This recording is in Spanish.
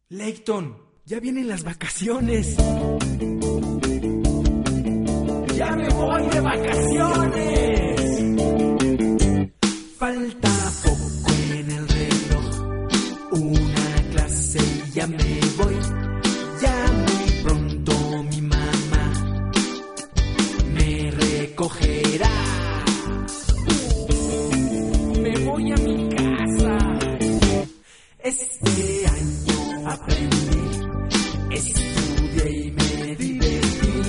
Layton, ya vienen las vacaciones. ¡Ya me voy de vacaciones! Falta